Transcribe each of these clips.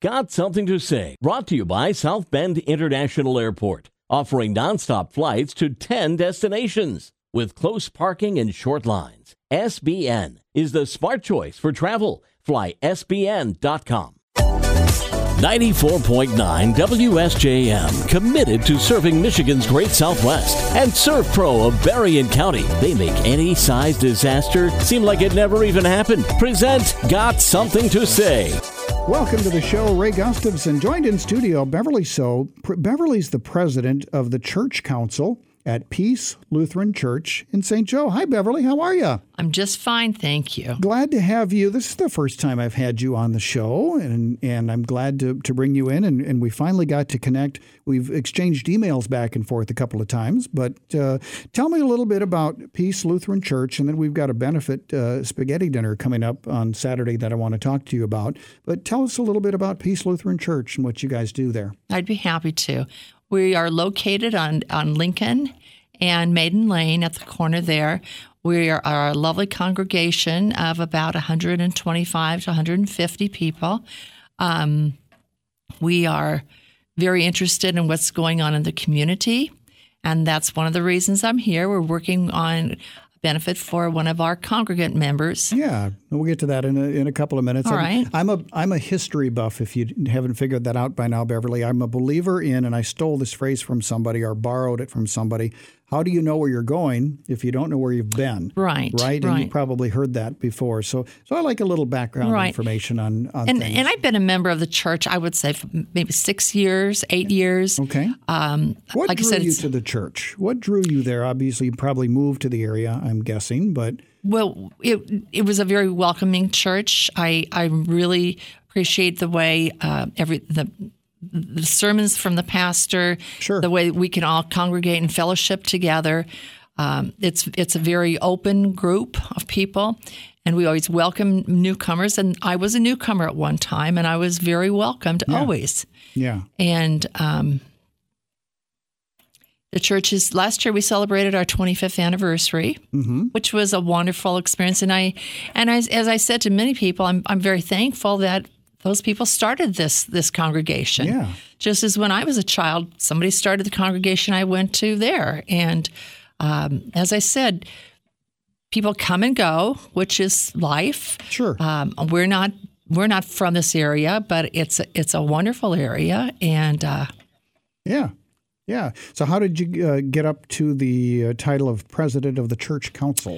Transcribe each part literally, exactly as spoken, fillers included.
Got Something to Say, brought to you by South Bend International Airport, offering nonstop flights to ten destinations with close parking and short lines. S B N is the smart choice for travel. Fly S B N dot com. ninety-four point nine W S J M, committed to serving Michigan's Great Southwest. And ServPro of Berrien County, they make any size disaster seem like it never even happened. Present Got Something to Say. Welcome to the show. Ray Gustafson, joined in studio, Beverly So. Beverly's the president of the Church Council at Peace Lutheran Church in Saint Joe. Hi, Beverly. How are you? I'm just fine, thank you. Glad to have you. This is the first time I've had you on the show, and and I'm glad to, to bring you in, and, and we finally got to connect. We've exchanged emails back and forth a couple of times, but uh, tell me a little bit about Peace Lutheran Church, and then we've got a benefit uh, spaghetti dinner coming up on Saturday that I want to talk to you about. But tell us a little bit about Peace Lutheran Church and what you guys do there. I'd be happy to. We are located on, on Lincoln and Maiden Lane at the corner there. We are, are a lovely congregation of about one hundred twenty-five to one hundred fifty people. Um, we are very interested in what's going on in the community, and that's one of the reasons I'm here. We're working on benefit for one of our congregant members. Yeah, we'll get to that in a, in a couple of minutes. All I'm, right. I'm a I'm a history buff, if you haven't figured that out by now, Beverly. I'm a believer in, and I stole this phrase from somebody or borrowed it from somebody, how do you know where you're going if you don't know where you've been? Right, Right? And right. you probably heard that before. So so I like a little background Right. information on, on And, things. and I've been a member of the church, I would say, for maybe six years, eight years. Okay. Um, What like drew I said, you it's- to the church? What drew you there? Obviously, you probably moved to the area, I'm guessing, but... Well, it it was a very welcoming church. I, I really appreciate the way uh, every the the sermons from the pastor, Sure. the way we can all congregate and fellowship together. Um, it's it's a very open group of people, and we always welcome newcomers. And I was a newcomer at one time, and I was very welcomed Yeah. always. Yeah. And um, the church is, last year we celebrated our twenty-fifth anniversary, Mm-hmm. which was a wonderful experience. And I, and I, as I said to many people, I'm, I'm very thankful that those people started this, this congregation. Yeah. Just as when I was a child, somebody started the congregation I went to there. And um, as I said, people come and go, which is life. Sure. Um, we're not, we're not from this area, but it's, a, it's a wonderful area. And, uh, Yeah. Yeah. So how did you uh, get up to the uh, title of president of the church council?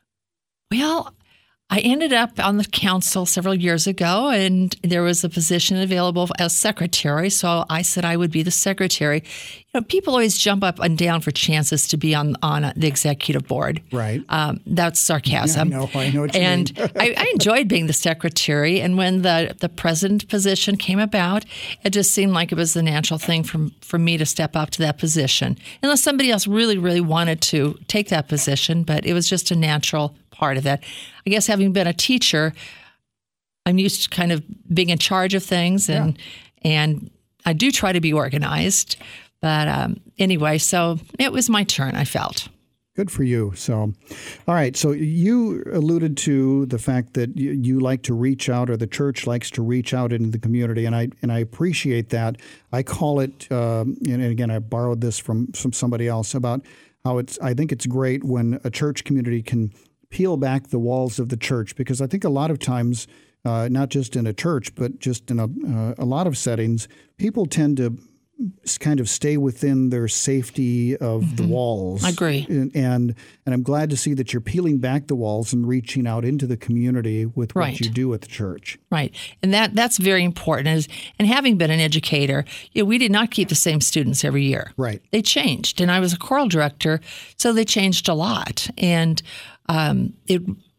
Well, I ended up on the council several years ago, and there was a position available as secretary. So I said I would be the secretary. You know, people always jump up and down for chances to be on on the executive board. Right. Um, that's sarcasm. Yeah, I know. I know what you and mean. I, I enjoyed being the secretary. And when the, the president position came about, it just seemed like it was the natural thing for, for me to step up to that position. Unless somebody else really, really wanted to take that position, but it was just a natural part of that. I guess having been a teacher, I'm used to kind of being in charge of things, and yeah. and I do try to be organized. But um, anyway, so it was my turn, I felt. Good for you. So, all right. So you alluded to the fact that you, you like to reach out, or the church likes to reach out into the community, and I and I appreciate that. I call it, um, and again, I borrowed this from, from somebody else about how it's. I think it's great when a church community can peel back the walls of the church, because I think a lot of times, uh, not just in a church, but just in a, uh, a lot of settings, people tend to kind of stay within their safety of mm-hmm. the walls. I agree. And, and and I'm glad to see that you're peeling back the walls and reaching out into the community with what Right. you do at the church. Right. And that that's very important. As, and having been an educator, you know, we did not keep the same students every year. Right. They changed. And I was a choral director, so they changed a lot. And um, it,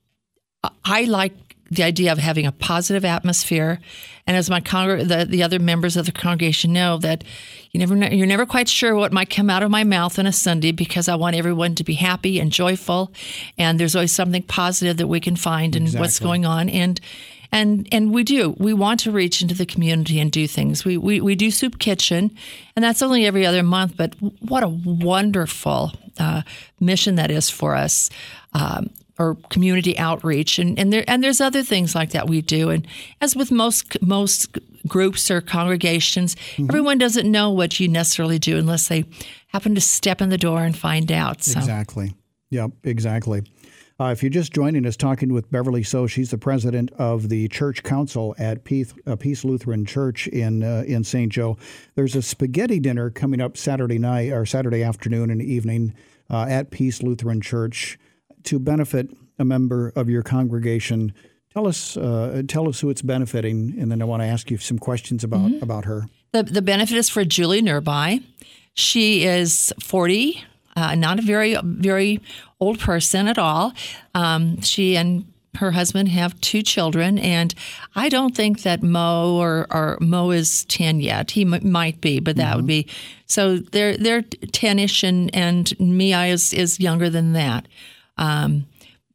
I like the idea of having a positive atmosphere. And as my congr- the, the other members of the congregation know, that you never know, you're never quite sure what might come out of my mouth on a Sunday, because I want everyone to be happy and joyful. And there's always something positive that we can find in Exactly. what's going on. And and and we do. We want to reach into the community and do things. We, we, we do Soup Kitchen, and that's only every other month. But what a wonderful uh, mission that is for us. Um, or community outreach, and and there and there's other things like that we do. And as with most most groups or congregations, mm-hmm. everyone doesn't know what you necessarily do unless they happen to step in the door and find out. So. Exactly. Yep, exactly. Uh, if you're just joining us, talking with Beverly So, she's the president of the church council at Peace, uh, Peace Lutheran Church in uh, in Saint Joe. There's a spaghetti dinner coming up Saturday night or Saturday afternoon and evening uh, at Peace Lutheran Church to benefit a member of your congregation. Tell us, uh, tell us who it's benefiting, and then I want to ask you some questions about mm-hmm. about her. The the benefit is for Julie Nurby. She is forty. Uh, not a very, very old person at all. Um, she and her husband have two children, and I don't think that Mo or, or Mo is ten yet. He m- might be, but that mm-hmm. would be so. They're they're ten-ish, and and Mia is is younger than that. Um,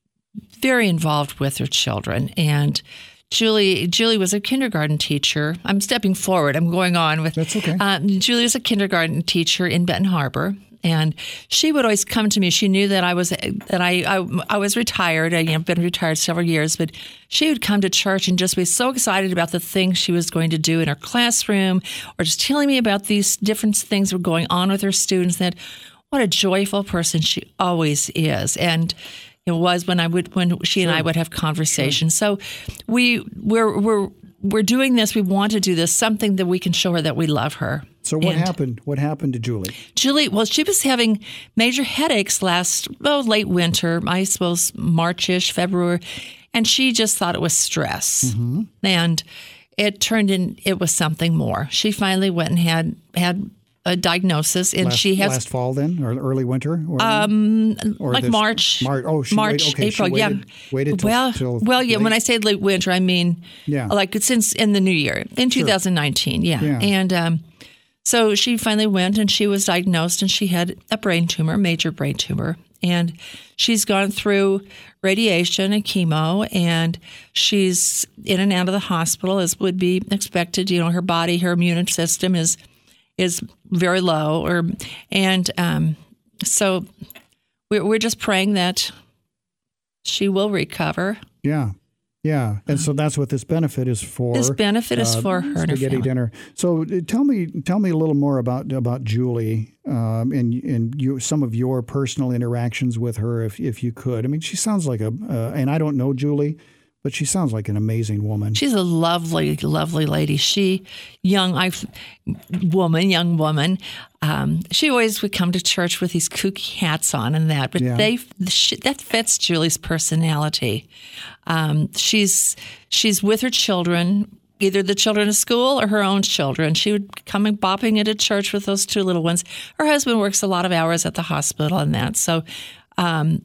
very involved with her children, and Julie Julie was a kindergarten teacher. I'm stepping forward. I'm going on with that's okay. Um, Julie was a kindergarten teacher in Benton Harbor. And she would always come to me. She knew that I was that I I, I was retired. I, you know, been retired several years, but she would come to church and just be so excited about the things she was going to do in her classroom, or just telling me about these different things that were going on with her students. That what a joyful person she always is, and it was when I would when she and sure. I would have conversations. Sure. So we we're we're we're doing this. We want to do this, something that we can show her that we love her. So what and happened? What happened to Julie? Julie, well, she was having major headaches last, well, late winter, I suppose March-ish, February, and she just thought it was stress. Mm-hmm. And it turned in, it was something more. She finally went and had had a diagnosis, and last, she has last fall then, or early winter, or, um, or like this, March, March, oh, she March, waited, okay, April, she waited, yeah. Waited till, well, till well, yeah. late? When I say late winter, I mean yeah. like since in the new year, in sure. twenty nineteen, yeah, yeah. and. Um, So she finally went, and she was diagnosed, and she had a brain tumor, major brain tumor. And she's gone through radiation and chemo, and she's in and out of the hospital as would be expected. You know, her body, her immune system is is very low, or and um, so we're we're just praying that she will recover. Yeah. Yeah, and so that's what this benefit is for. This benefit is uh, for her and her spaghetti family. dinner. So uh, tell me, tell me a little more about about Julie um, and and you, some of your personal interactions with her, if if you could. I mean, she sounds like a, uh, and I don't know Julie, but she sounds like an amazing woman. She's a lovely, lovely lady. She, young I, woman, young woman. Um, she always would come to church with these kooky hats on and that, but yeah. they she, that fits Julie's personality. Um, she's she's with her children, either the children at school or her own children. She would come and bopping into church with those two little ones. Her husband works a lot of hours at the hospital and that, so. Um,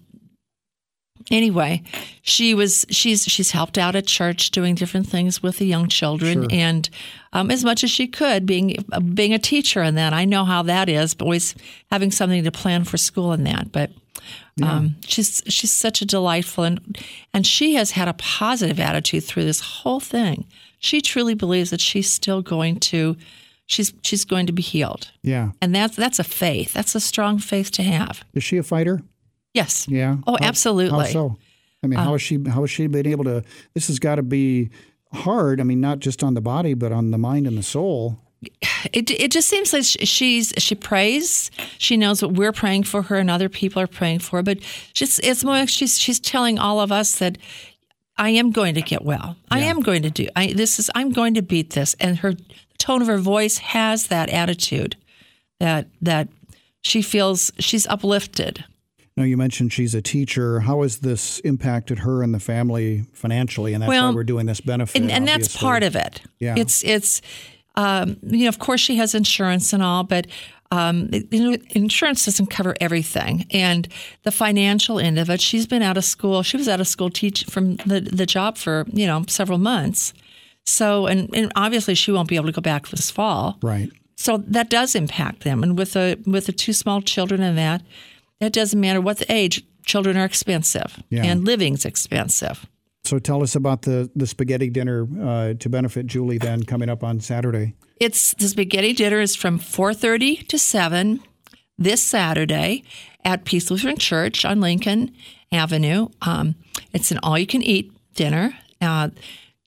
Anyway, she was she's she's helped out at church doing different things with the young children, sure. and um, as much as she could, being being a teacher and that. I know how that is, but always having something to plan for school and that. But um, yeah. she's she's such a delightful, and and she has had a positive attitude through this whole thing. She truly believes that she's still going to she's she's going to be healed. Yeah, and that's that's a faith. That's a strong faith to have. Is she a fighter? Yes. Yeah. Oh, how, absolutely. How so? I mean, uh, how has she how has she been able to? This has got to be hard. I mean, not just on the body, but on the mind and the soul. It it just seems like she's she prays. She knows what we're praying for her, and other people are praying for her. But just it's more like she's she's telling all of us that I am going to get well. I yeah. am going to do. I this is I'm going to beat this. And her the tone of her voice has that attitude that that she feels she's uplifted. Now, you mentioned she's a teacher. How has this impacted her and the family financially? And that's well, why we're doing this benefit. And, and that's obviously. part of it. Yeah. It's, it's um, you know, of course she has insurance and all, but um, you know, insurance doesn't cover everything. And the financial end of it, she's been out of school. She was out of school teach from the, the job for, you know, several months. So, and, and obviously she won't be able to go back this fall. Right. So that does impact them. And with the, with the two small children and that, it doesn't matter what the age. Children are expensive, yeah. and living's expensive. So tell us about the, the spaghetti dinner uh, to benefit Julie then coming up on Saturday. It's the spaghetti dinner is from four thirty to seven this Saturday at Peace Lutheran Church on Lincoln Avenue. Um, it's an all-you-can-eat dinner. Uh,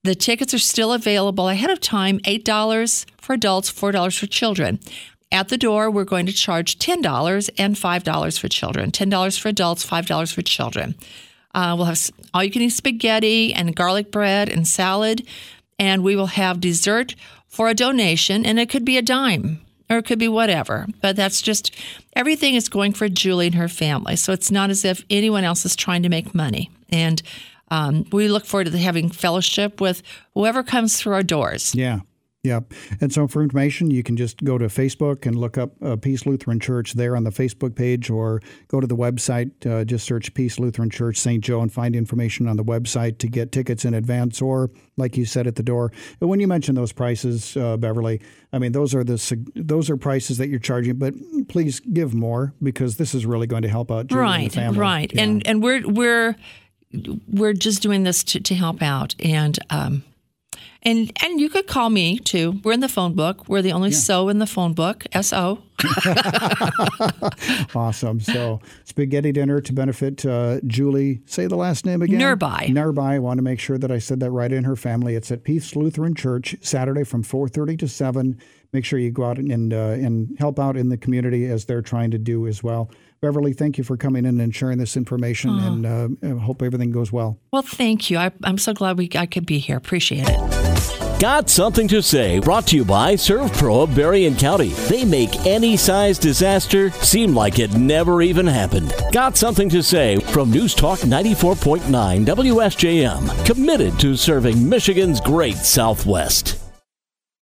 The tickets are still available ahead of time, eight dollars for adults, four dollars for children. At the door, we're going to charge ten dollars and five dollars for children. ten dollars for adults, five dollars for children. Uh, we'll have all-you-can-eat spaghetti and garlic bread and salad, and we will have dessert for a donation, and it could be a dime or it could be whatever. But that's just, everything is going for Julie and her family, so it's not as if anyone else is trying to make money. And um, we look forward to having fellowship with whoever comes through our doors. Yeah. Yeah. And so for information, you can just go to Facebook and look up uh, Peace Lutheran Church there on the Facebook page, or go to the website, uh, just search Peace Lutheran Church Saint Joe and find information on the website to get tickets in advance, or like you said, at the door. But when you mentioned those prices, uh, Beverly, I mean, those are the those are prices that you're charging, but please give more, because this is really going to help out Julie right, and the family. Right, yeah. and and we're we're we're just doing this to, to help out, and um, And and you could call me, too. We're in the phone book. We're the only yeah. so in the phone book, S O. Awesome. So spaghetti dinner to benefit uh, Julie. Say the last name again. Nurbai. Nurbai. I want to make sure that I said that right, in her family. It's at Peace Lutheran Church, Saturday from four thirty to seven. Make sure you go out and uh, and help out in the community as they're trying to do as well. Beverly, thank you for coming in and sharing this information, oh. and uh, I hope everything goes well. Well, thank you. I, I'm so glad we I could be here. Appreciate it. Got Something to Say, brought to you by ServPro of Berrien County. They make any size disaster seem like it never even happened. Got Something to Say from News Talk ninety-four point nine W S J M, committed to serving Michigan's great Southwest.